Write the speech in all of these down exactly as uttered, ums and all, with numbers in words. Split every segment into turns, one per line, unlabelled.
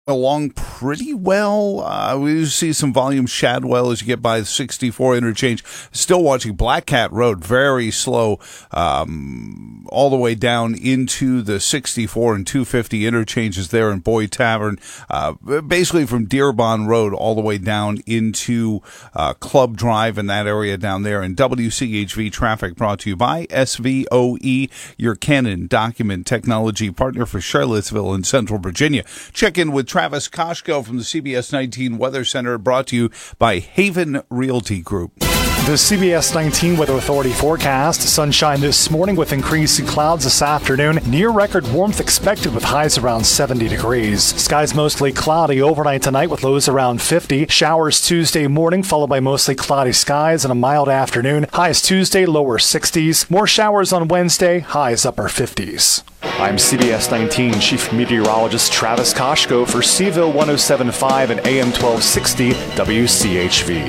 along pretty well. Uh, we see some volume Shadwell as you get by the sixty-four interchange. Still watching Black Cat Road, very slow, um, all the way down into the sixty-four and two fifty interchanges there in Boyd Tavern. Uh, basically from Dearborn Road all the way down into uh, Club Drive and that area down there. And W C H V traffic brought to you by S V O E, your Canon document technology partner for Charlottesville and Central Virginia. Check in with Travis Koshko from the C B S nineteen Weather Center, brought to you by Haven Realty Group.
The C B S nineteen Weather Authority forecast: sunshine this morning with increasing clouds this afternoon. Near record warmth expected with highs around seventy degrees. Skies mostly cloudy overnight tonight with lows around fifty. Showers Tuesday morning followed by mostly cloudy skies and a mild afternoon. Highs Tuesday lower sixties. More showers on Wednesday. Highs upper fifties. I'm C B S nineteen Chief Meteorologist Travis Koshko for Seville one oh seven point five and A M twelve sixty W C H V.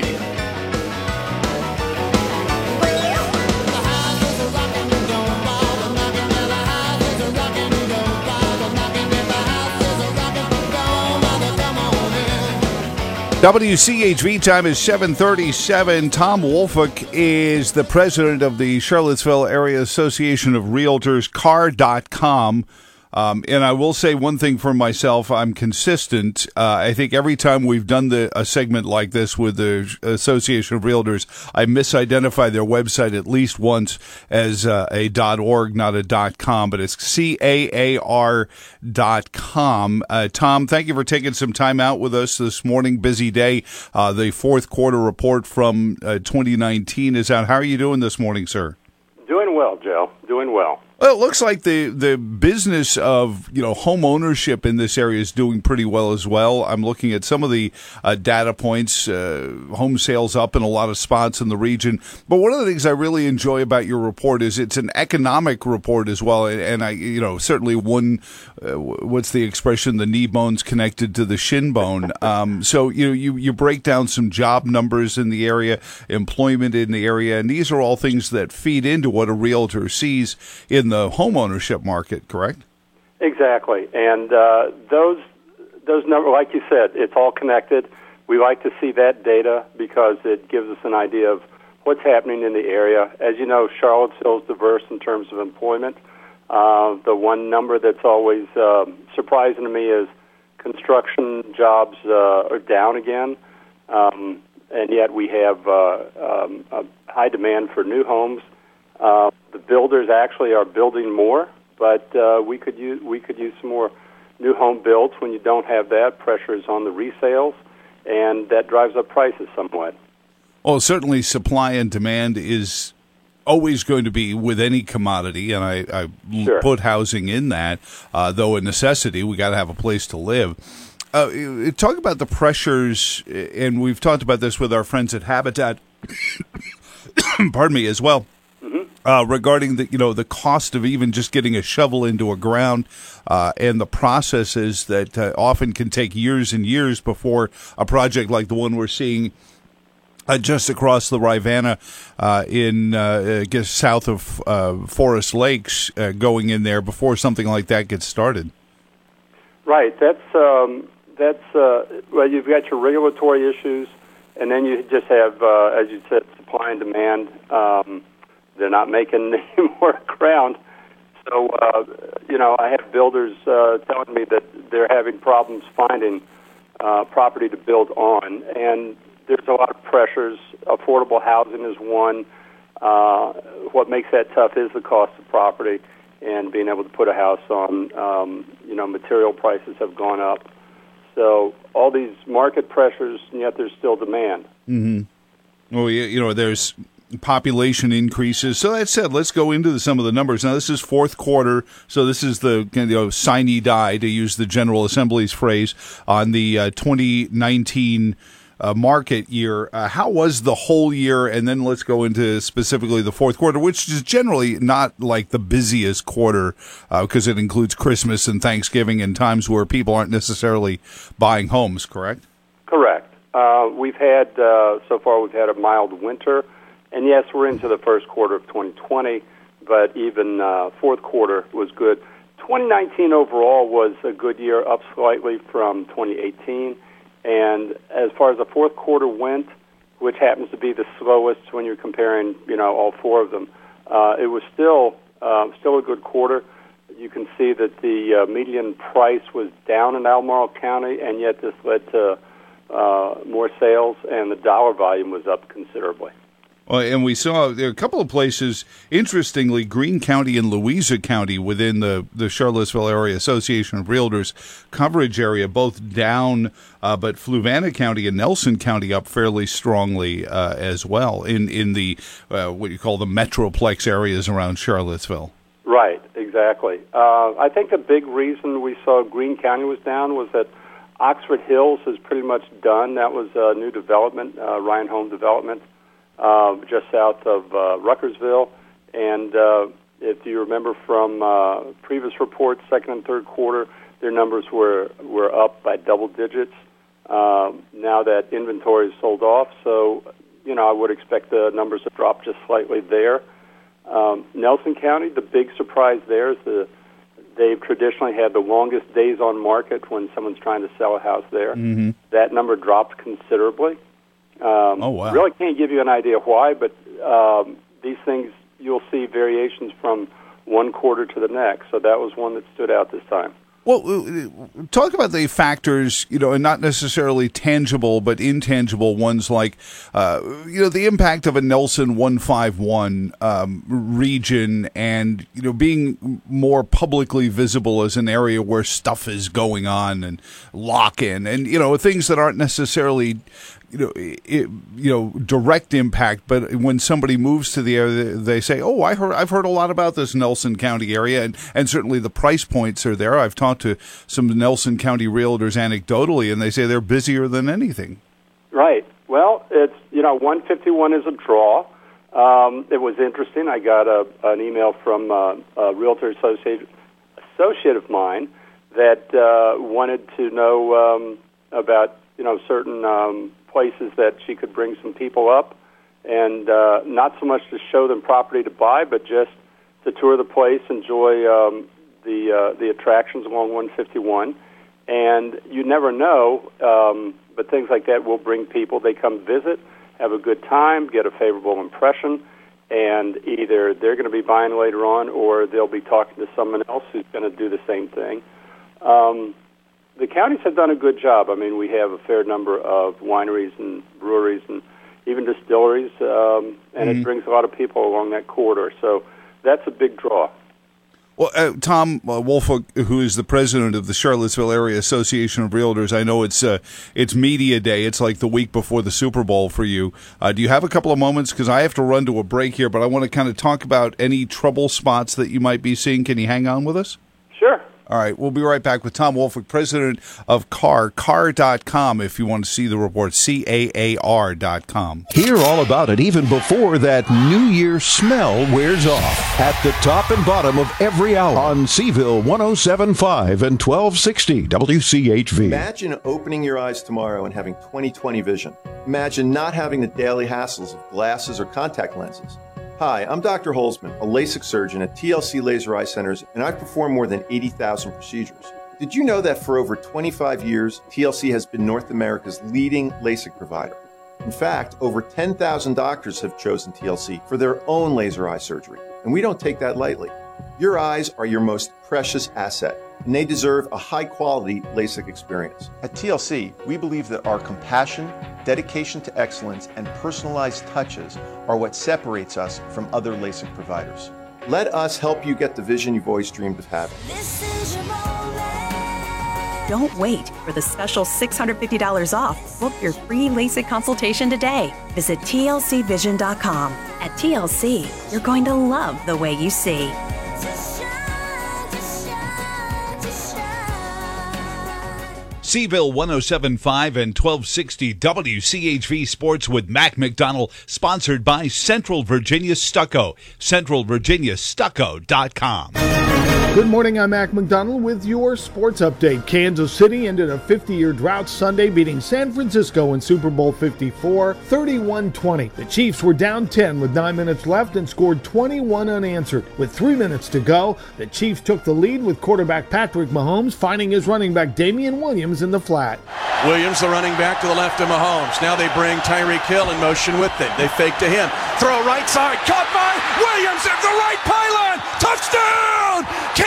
W C H V time is seven thirty-seven. Tom Wolfik is the president of the Charlottesville Area Association of Realtors, C A R dot com. Um, and I will say one thing for myself, I'm consistent. Uh, I think every time we've done the, a segment like this with the Association of Realtors, I misidentify their website at least once as uh, a .org, not a .com, but it's C A A R dot com. Uh, Tom, thank you for taking some time out with us this morning. Busy day. Uh, the fourth quarter report from uh, twenty nineteen is out. How are you doing this morning, sir?
Doing well, Joe. Doing well.
Well, it looks like the, the business of, you know, home ownership in this area is doing pretty well as well. I'm looking at some of the uh, data points, uh, home sales up in a lot of spots in the region. But one of the things I really enjoy about your report is it's an economic report as well. And, and I, you know, certainly one, uh, what's the expression? The knee bone's connected to the shin bone. Um, so, you know, you, you break down some job numbers in the area, employment in the area, and these are all things that feed into what a realtor sees in the home ownership market, correct?
Exactly. And uh, those those numbers, like you said, it's all connected. We like to see that data because it gives us an idea of what's happening in the area. As you know, Charlottesville is diverse in terms of employment. Uh, the one number that's always uh, surprising to me is construction jobs uh, are down again, um, and yet we have uh, um, a high demand for new homes. Uh, the builders actually are building more, but uh, we could use we could use some more new home builds. When you don't have that, pressure is on the resales, and that drives up prices somewhat.
Well, certainly supply and demand is always going to be with any commodity, and I, I
Sure.
put housing in that, uh, though a necessity. We got to have a place to live. Uh, talk about the pressures, and we've talked about this with our friends at Habitat. Pardon me, as well. Uh, regarding the you know the cost of even just getting a shovel into a ground, uh, and the processes that uh, often can take years and years before a project like the one we're seeing uh, just across the Rivanna uh, in uh, I guess south of uh, Forest Lakes uh, going in there before something like that gets started.
Right. That's um, that's uh, well, you've got your regulatory issues, and then you just have, uh, as you said, supply and demand. Um, They're not making any more ground. So, uh, you know, I have builders uh, telling me that they're having problems finding uh, property to build on. And there's a lot of pressures. Affordable housing is one. Uh, what makes that tough is the cost of property and being able to put a house on. Um, you know, material prices have gone up. So all these market pressures, and yet there's still demand.
Mm-hmm. Well, you, you know, there's population increases. So that said, let's go into the, some of the numbers. Now, this is fourth quarter, so this is the you know, sine die, to use the General Assembly's phrase, on the uh, twenty nineteen uh, market year. Uh, how was the whole year? And then let's go into specifically the fourth quarter, which is generally not like the busiest quarter because uh, it includes Christmas and Thanksgiving and times where people aren't necessarily buying homes, correct?
Correct. Uh, we've had, uh, so far, we've had a mild winter. And yes, we're into the first quarter of twenty twenty, but even uh, fourth quarter was good. twenty nineteen overall was a good year, up slightly from twenty eighteen. And as far as the fourth quarter went, which happens to be the slowest when you're comparing, you know, all four of them, uh, it was still uh, still a good quarter. You can see that the uh, median price was down in Albemarle County, and yet this led to uh, more sales, and the dollar volume was up considerably.
Well, and we saw there are a couple of places, interestingly, Greene County and Louisa County within the, the Charlottesville Area Association of Realtors coverage area, both down, uh, but Fluvanna County and Nelson County up fairly strongly uh, as well in, in the, uh, what you call the Metroplex areas around Charlottesville.
Right, exactly. Uh, I think the big reason we saw Greene County was down was that Oxford Hills is pretty much done. That was a new development, uh, Ryan Home Development. Uh, just south of uh, Ruckersville, and uh, if you remember from uh, previous reports, second and third quarter, their numbers were, were up by double digits. Um, now that inventory is sold off, so you know I would expect the numbers to drop just slightly there. Um, Nelson County, the big surprise there is the they've traditionally had the longest days on market when someone's trying to sell a house there.
Mm-hmm.
That number dropped considerably. Um,
oh, wow.
Really can't give you an idea why, but um, these things, you'll see variations from one quarter to the next. So that was one that stood out this time.
Well, talk about the factors, you know, and not necessarily tangible, but intangible ones like, uh, you know, the impact of a Nelson one fifty-one um, region and, you know, being more publicly visible as an area where stuff is going on and lock-in and, you know, things that aren't necessarily, you know, it, you know, direct impact, but when somebody moves to the area, they say, "Oh, I heard, I've heard a lot about this Nelson County area," and and certainly the price points are there. I've talked to some Nelson County realtors anecdotally, and they say they're busier than anything. Right.
Well, it's you know, one fifty-one is a draw. Um, it was interesting. I got a an email from uh, a realtor associate associate of mine that uh, wanted to know um, about you know certain. Um, places that she could bring some people up, and uh, not so much to show them property to buy, but just to tour the place, enjoy um, the uh, the attractions along one fifty-one. And you never know, um, but things like that will bring people. They come visit, have a good time, get a favorable impression, and either they're going to be buying later on or they'll be talking to someone else who's going to do the same thing. Um, The counties have done a good job. I mean, we have a fair number of wineries and breweries and even distilleries, um, and mm-hmm. it brings a lot of people along that corridor. So that's a big draw.
Well, uh, Tom uh, Woolfolk, who is the president of the Charlottesville Area Association of Realtors, I know it's uh, it's media day. It's like the week before the Super Bowl for you. Uh, do you have a couple of moments? Because I have to run to a break here, but I want to kind of talk about any trouble spots that you might be seeing. Can you hang on with us?
Sure.
All right, we'll be right back with Tom Woolfolk, president of C A R, C A R dot com, if you want to see the report, C A A R dot com.
Hear all about it even before that New Year smell wears off. At the top and bottom of every hour on Seville one oh seven point five and twelve sixty W C H V.
Imagine opening your eyes tomorrow and having twenty twenty vision. Imagine not having the daily hassles of glasses or contact lenses. Hi, I'm Doctor Holzman, a LASIK surgeon at T L C Laser Eye Centers, and I've performed more than eighty thousand procedures. Did you know that for over twenty-five years, T L C has been North America's leading LASIK provider? In fact, over ten thousand doctors have chosen T L C for their own laser eye surgery, and we don't take that lightly. Your eyes are your most precious asset, and they deserve a high-quality LASIK experience. At T L C, we believe that our compassion, dedication to excellence, and personalized touches are what separates us from other LASIK providers. Let us help you get the vision you've always dreamed of having.
This is your moment. Don't wait for the special six hundred fifty dollars off. Book your free LASIK consultation today. Visit T L C vision dot com. At T L C, you're going to love the way you see.
Seville one oh seven point five and twelve sixty W C H V Sports with Mac McDonald, sponsored by Central Virginia Stucco, central virginia stucco dot com.
Good morning, I'm Mac McDonald with your sports update. Kansas City ended a fifty-year drought Sunday, beating San Francisco in Super Bowl fifty-four, thirty-one twenty. The Chiefs were down ten with nine minutes left and scored twenty-one unanswered. With three minutes to go, the Chiefs took the lead with quarterback Patrick Mahomes finding his running back Damian Williams in the flat.
Williams, the running back to the left of Mahomes. Now they bring Tyreek Hill in motion with it. They fake to him. Throw right side. Caught by Williams at the right pylon. Touchdown!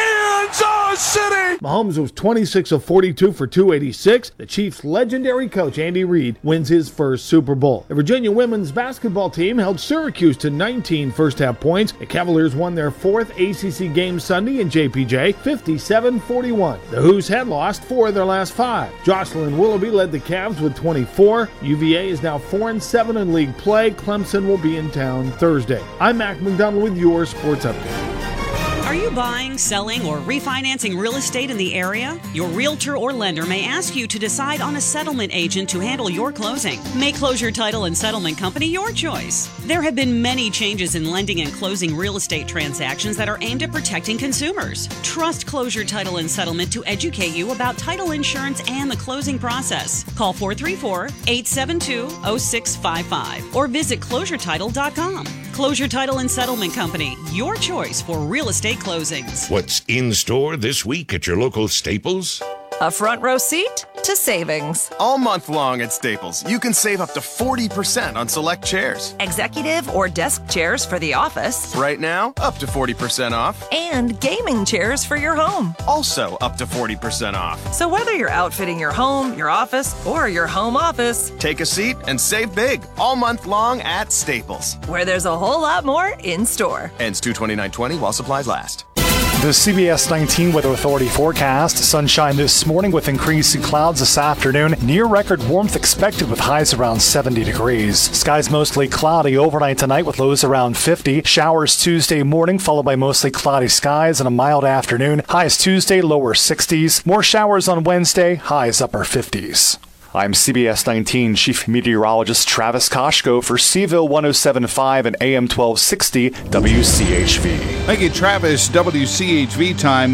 Kansas City!
Mahomes was twenty-six of forty-two for two eighty-six. The Chiefs' legendary coach Andy Reid wins his first Super Bowl. The Virginia women's basketball team held Syracuse to nineteen first-half points. The Cavaliers won their fourth A C C game Sunday in J P J, fifty-seven forty-one. The Hoos had lost four of their last five. Jocelyn Willoughby led the Cavs with twenty-four. U V A is now four and seven in league play. Clemson will be in town Thursday. I'm Mac McDonald with your Sports Update.
Are you buying, selling, or refinancing real estate in the area? Your realtor or lender may ask you to decide on a settlement agent to handle your closing. Make Closure Title and Settlement Company your choice. There have been many changes in lending and closing real estate transactions that are aimed at protecting consumers. Trust Closure Title and Settlement to educate you about title insurance and the closing process. Call four three four, eight seven two, zero six five five or visit closure title dot com. Closure Title and Settlement Company, your choice for real estate closings.
What's in store this week at your local Staples?
A front row seat to savings.
All month long at Staples, you can save up to forty percent on select chairs.
Executive or desk chairs for the office.
Right now, up to forty percent off.
And gaming chairs for your home.
Also up to forty percent off.
So whether you're outfitting your home, your office, or your home office,
take a seat and save big all month long at Staples,
where there's a whole lot more in store.
Ends two twenty-nine twenty while supplies last.
The C B S nineteen Weather Authority forecast. Sunshine this morning with increasing clouds this afternoon. Near record warmth expected with highs around seventy degrees. Skies mostly cloudy overnight tonight with lows around fifty. Showers Tuesday morning followed by mostly cloudy skies and a mild afternoon. Highs Tuesday, lower sixties. More showers on Wednesday, highs upper fifties. I'm C B S nineteen Chief Meteorologist Travis Koshko for Seville one oh seven point five and A M twelve sixty W C H V.
Thank you, Travis. W C H V time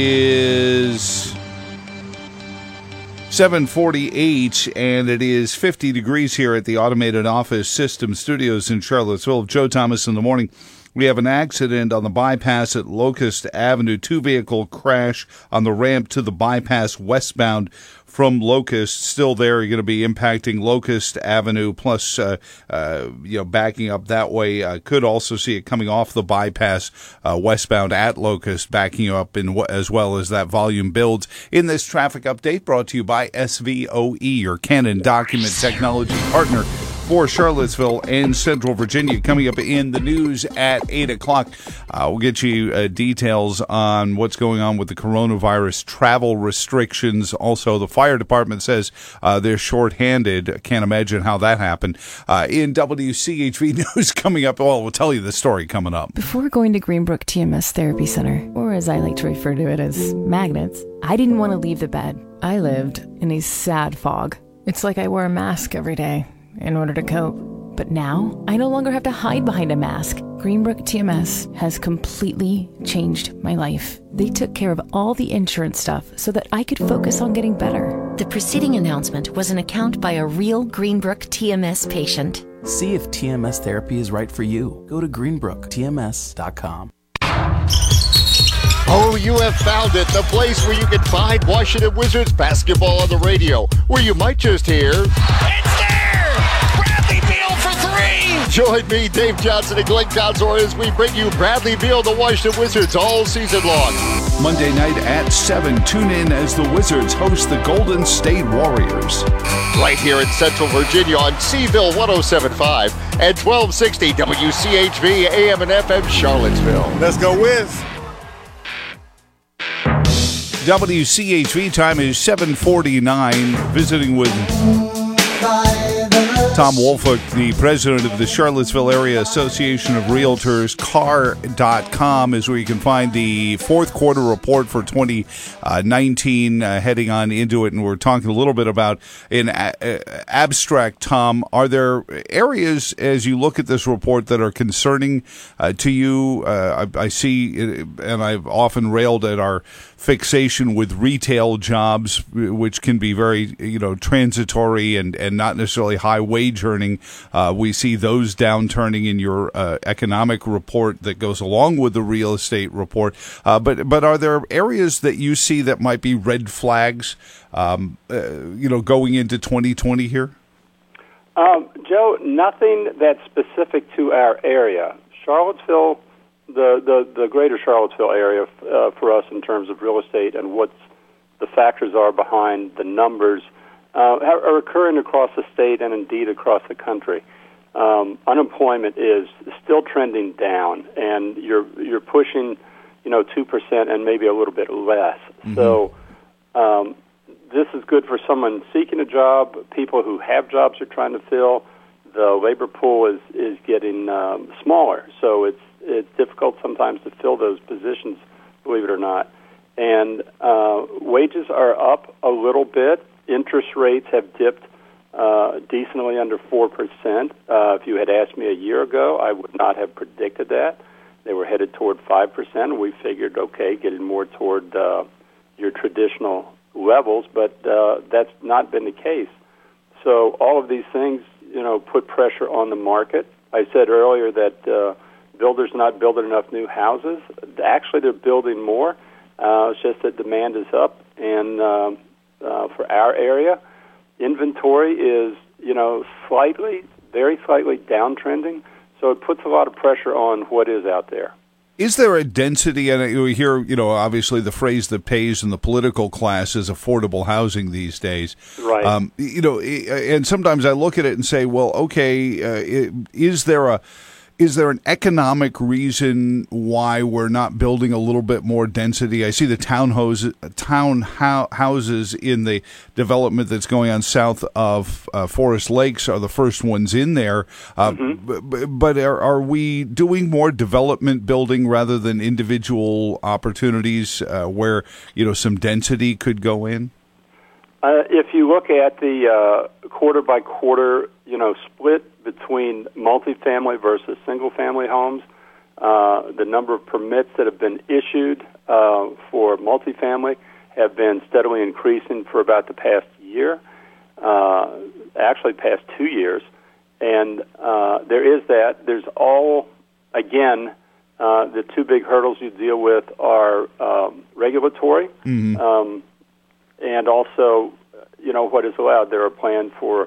is seven forty-eight, and it is fifty degrees here at the Automated Office System Studios in Charlottesville. Joe Thomas in the morning. We have an accident on the bypass at Locust Avenue. Two-vehicle crash on the ramp to the bypass westbound from Locust. Still there. You're going to be impacting Locust Avenue, plus, uh, uh, you know, backing up that way. Uh, could also see it coming off the bypass uh, westbound at Locust, backing up in w- as well as that volume builds. In this traffic update, brought to you by S V O E, your Canon document technology partner for Charlottesville and Central Virginia. Coming up in the news at eight o'clock, uh, we'll get you uh, details on what's going on with the coronavirus travel restrictions. Also, the fire department says uh, they're shorthanded. Can't imagine how that happened. Uh, in W C H V news coming up, well, we'll tell you the story coming up.
Before going to Greenbrook T M S Therapy Center, or as I like to refer to it as Magnets, I didn't want to leave the bed. I lived in a sad fog. It's like I wore a mask every day in order to cope. But now, I no longer have to hide behind a mask. Greenbrook T M S has completely changed my life. They took care of all the insurance stuff so that I could focus on getting better.
The preceding announcement was an account by a real Greenbrook T M S patient.
See if T M S therapy is right for you. Go to greenbrook T M S dot com.
Oh, you have found it, the place where you can find Washington Wizards basketball on the radio, where you might just hear...
It's there! Bradley Beal for three!
Join me, Dave Johnson, and Glenn Gonzor as we bring you Bradley Beal, the Washington Wizards, all season long.
Monday night at seven, tune in as the Wizards host the Golden State Warriors.
Right here in Central Virginia on Seville one oh seven point five and twelve sixty W C H V A M and F M Charlottesville.
Let's go Wiz!
W C H V time is seven forty-nine. Visiting with Tom Woolfolk, the president of the Charlottesville Area Association of Realtors, C A R dot com is where you can find the fourth quarter report for twenty nineteen, uh, heading on into it. And we're talking a little bit about, in a- abstract, Tom, are there areas as you look at this report that are concerning uh, to you? Uh, I, I see, and I've often railed at our fixation with retail jobs, which can be very, you know, transitory and, and not necessarily high wage earning. Uh, we see those downturning in your uh, economic report that goes along with the real estate report. Uh, but but are there areas that you see that might be red flags, um, uh, you know, going into twenty twenty here?
Um, Joe, nothing that's specific to our area. Charlottesville, the, the, the greater Charlottesville area uh, for us in terms of real estate and what the factors are behind the numbers uh, are occurring across the state and indeed across the country. Um, unemployment is still trending down, and you're you're pushing, you know, two percent and maybe a little bit less. Mm-hmm. So um, this is good for someone seeking a job. People who have jobs are trying to fill. The labor pool is is getting um, smaller, so it's it's difficult sometimes to fill those positions, believe it or not. And uh, wages are up a little bit. Interest rates have dipped uh, decently under four percent. Uh, if you had asked me a year ago, I would not have predicted that. They were headed toward five percent. We figured, okay, getting more toward uh, your traditional levels, but uh, that's not been the case. So all of these things, you know, put pressure on the market. I said earlier that uh, builders not building enough new houses. Actually, they're building more. Uh, it's just that demand is up, and uh, uh, for our area, inventory is, you know, slightly, very slightly downtrending. So it puts a lot of pressure on what is out there.
Is there a density, and we hear, you know, obviously the phrase that pays in the political class is affordable housing these days.
Right.
Um, you know, and sometimes I look at it and say, well, okay, uh, is there a is there an economic reason why we're not building a little bit more density? I see the townhouses, town houses in the development that's going on south of uh, Forest Lakes are the first ones in there. Uh, mm-hmm. b- but are, are we doing more development building rather than individual opportunities uh, where, you know, some density could go in?
Uh, if you look at the uh, quarter by quarter, you know, split between multifamily versus single-family homes, uh, the number of permits that have been issued uh, for multifamily have been steadily increasing for about the past year, uh, actually past two years. And uh, there is that. There's all, again, uh, the two big hurdles you deal with are um, regulatory, mm-hmm. um, and also, you know, what is allowed. There are plans for,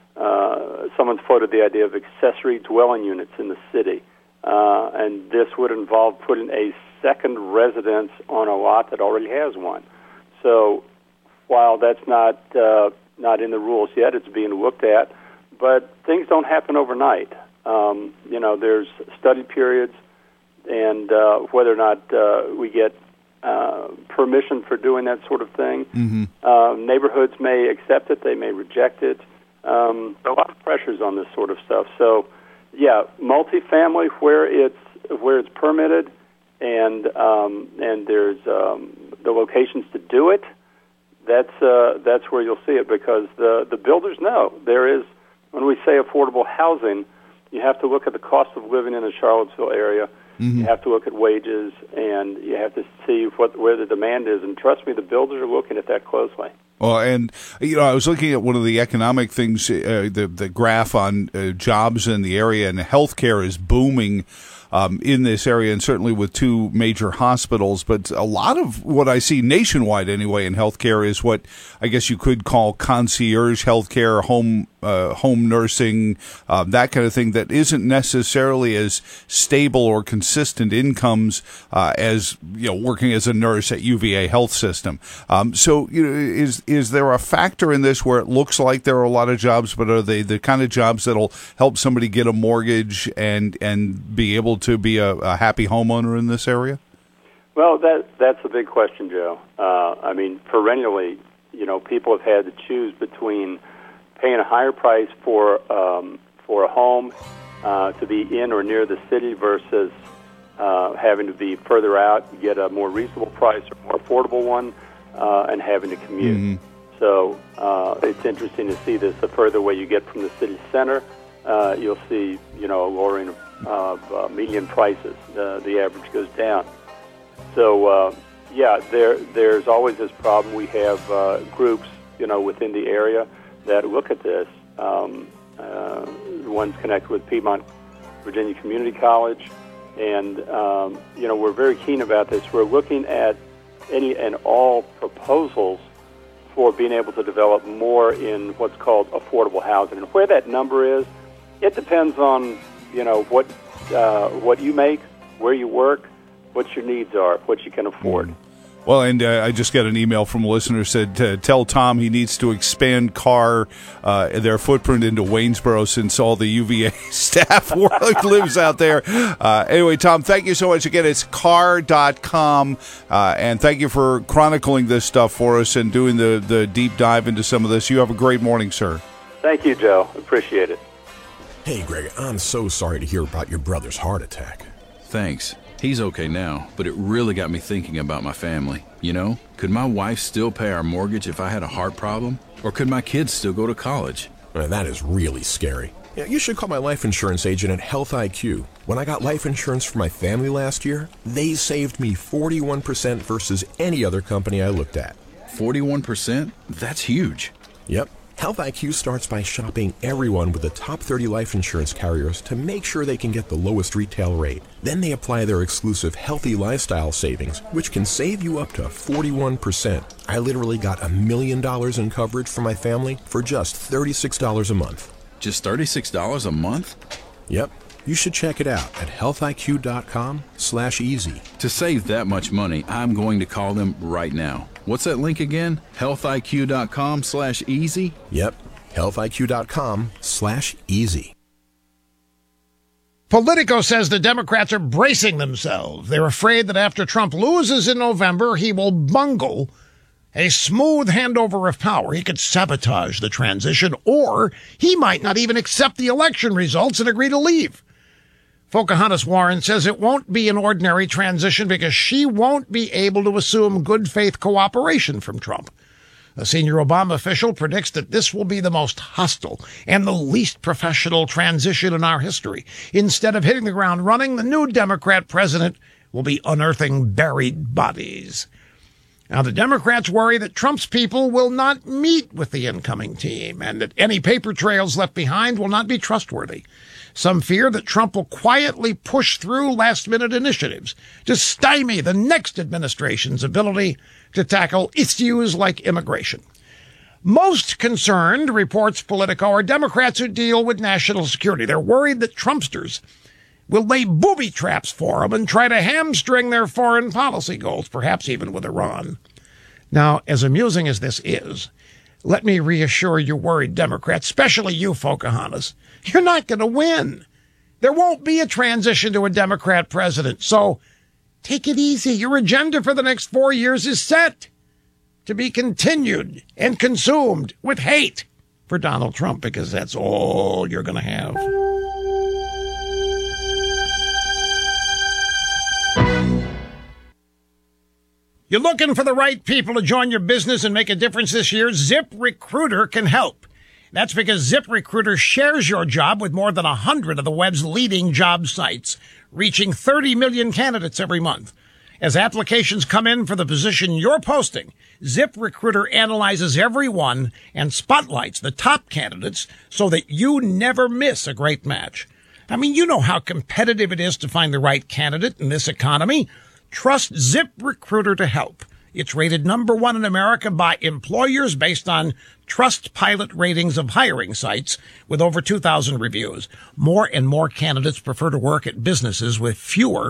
uh, someone's floated the idea of accessory dwelling units in the city, uh, and this would involve putting a second residence on a lot that already has one. So while that's not uh, not in the rules yet, it's being looked at, but things don't happen overnight. Um, you know, there's study periods, and uh, whether or not uh, we get Uh, permission for doing that sort of thing. Mm-hmm. Uh, neighborhoods may accept it, they may reject it. Um, a lot of pressures on this sort of stuff. So, yeah, multifamily where it's where it's permitted, and um, and there's um, the locations to do it. That's uh, that's where you'll see it, because the the builders know there is. When we say affordable housing, you have to look at the cost of living in the Charlottesville area. Mm-hmm. You have to look at wages, and you have to see what where the demand is. And trust me, the builders are looking at that closely.
Well, and, you know, I was looking at one of the economic things, uh, the, the graph on uh, jobs in the area, and healthcare is booming um, in this area, and certainly with two major hospitals. But a lot of what I see nationwide anyway in healthcare is what I guess you could call concierge healthcare, home uh, home nursing, uh, that kind of thing, that isn't necessarily as stable or consistent incomes uh, as, you know, working as a nurse at U V A Health System. Um, so, you know, is is there a factor in this where it looks like there are a lot of jobs, but are they the kind of jobs that'll help somebody get a mortgage and and be able to be a, a happy homeowner in this area?
Well, that that's a big question, Joe. Uh, I mean, perennially, you know, people have had to choose between paying a higher price for um, for a home uh, to be in or near the city versus uh, having to be further out, you get a more reasonable price or more affordable one, uh, and having to commute. Mm-hmm. So uh, it's interesting to see this. The further away you get from the city center, uh, you'll see, you know, a lowering of, of uh, median prices. Uh, the average goes down. So, uh, yeah, there there's always this problem. We have uh, groups, you know, within the area that look at this. Um, uh, one's connected with Piedmont Virginia Community College, and um, you know, we're very keen about this. We're looking at any and all proposals for being able to develop more in what's called affordable housing. And where that number is, it depends on, you know, what uh, what you make, where you work, what your needs are, what you can afford.
Mm. Well, and uh, I just got an email from a listener who said to tell Tom he needs to expand C A R, uh, their footprint into Waynesboro, since all the U V A staff work lives out there. Uh, anyway, Tom, thank you so much. Again, it's C A R dot com, uh, and thank you for chronicling this stuff for us and doing the, the deep dive into some of this. You have a great morning, sir.
Thank you, Joe. Appreciate it.
Hey, Greg, I'm so sorry to hear about your brother's heart attack.
Thanks. He's okay now, but it really got me thinking about my family. You know, could my wife still pay our mortgage if I had a heart problem? Or could my kids still go to college?
Well, that is really scary. Yeah, you should call my life insurance agent at Health I Q. When I got life insurance for my family last year, they saved me forty-one percent versus any other company I looked at.
forty-one percent? That's huge.
Yep. Health I Q starts by shopping everyone with the top thirty life insurance carriers to make sure they can get the lowest retail rate. Then they apply their exclusive Healthy Lifestyle Savings, which can save you up to forty-one percent. I literally got a million dollars in coverage for my family for just thirty-six dollars a month.
Just thirty-six dollars a month?
Yep. You should check it out at healthiq.com slash easy.
To save that much money, I'm going to call them right now. What's that link again? healthiq.com slash easy?
Yep. healthiq.com slash easy.
Politico says the Democrats are bracing themselves. They're afraid that after Trump loses in November, he will bungle a smooth handover of power. He could sabotage the transition, or he might not even accept the election results and agree to leave. Pocahontas Warren says it won't be an ordinary transition because she won't be able to assume good faith cooperation from Trump. A senior Obama official predicts that this will be the most hostile and the least professional transition in our history. Instead of hitting the ground running, the new Democrat president will be unearthing buried bodies. Now, the Democrats worry that Trump's people will not meet with the incoming team and that any paper trails left behind will not be trustworthy. Some fear that Trump will quietly push through last-minute initiatives to stymie the next administration's ability to tackle issues like immigration. Most concerned, reports Politico, are Democrats who deal with national security. They're worried that Trumpsters will lay booby traps for them and try to hamstring their foreign policy goals, perhaps even with Iran. Now, as amusing as this is, let me reassure you worried Democrats, especially you, Pocahontas, you're not going to win. There won't be a transition to a Democrat president, so take it easy. Your agenda for the next four years is set to be continued and consumed with hate for Donald Trump, because that's all you're going to have. You're looking for the right people to join your business and make a difference this year? ZipRecruiter can help. That's because ZipRecruiter shares your job with more than one hundred of the web's leading job sites, reaching thirty million candidates every month. As applications come in for the position you're posting, ZipRecruiter analyzes every one and spotlights the top candidates so that you never miss a great match. I mean, you know how competitive it is to find the right candidate in this economy. Trust ZipRecruiter to help. It's rated number one in America by employers based on Trustpilot ratings of hiring sites with over two thousand reviews. More and more candidates prefer to work at businesses with fewer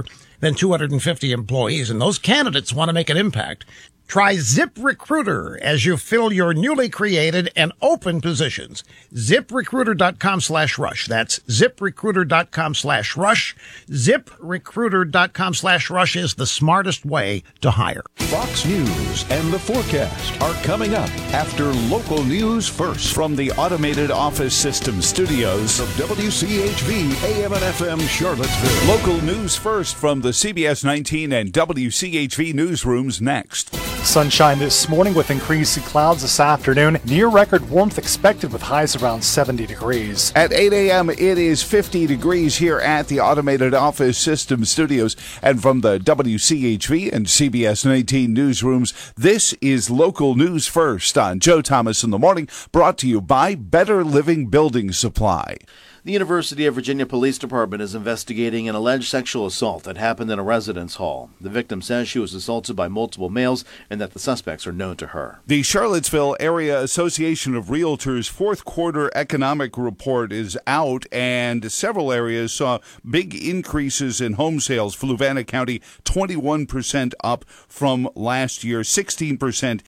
than two hundred fifty employees, and those candidates want to make an impact. Try ZipRecruiter as you fill your newly created and open positions. ZipRecruiter.com slash rush. That's ZipRecruiter.com slash rush. ZipRecruiter.com slash rush is the smartest way to hire.
Fox News and the forecast are coming up after local news first.
From the Automated Office System Studios
of W C H V A M and F M Charlottesville.
Local news first from the C B S nineteen and W C H V newsrooms next.
Sunshine this morning with increasing clouds this afternoon. Near record warmth expected with highs around seventy degrees.
At eight a.m. it is fifty degrees here at the Automated Office System Studios. And from the W C H V and C B S nineteen newsrooms, this is Local News First on Joe Thomas in the Morning, brought to you by Better Living Building Supply.
The University of Virginia Police Department is investigating an alleged sexual assault that happened in a residence hall. The victim says she was assaulted by multiple males and that the suspects are known to her.
The Charlottesville Area Association of Realtors fourth quarter economic report is out, and several areas saw big increases in home sales. Fluvanna County, twenty-one percent up from last year, sixteen percent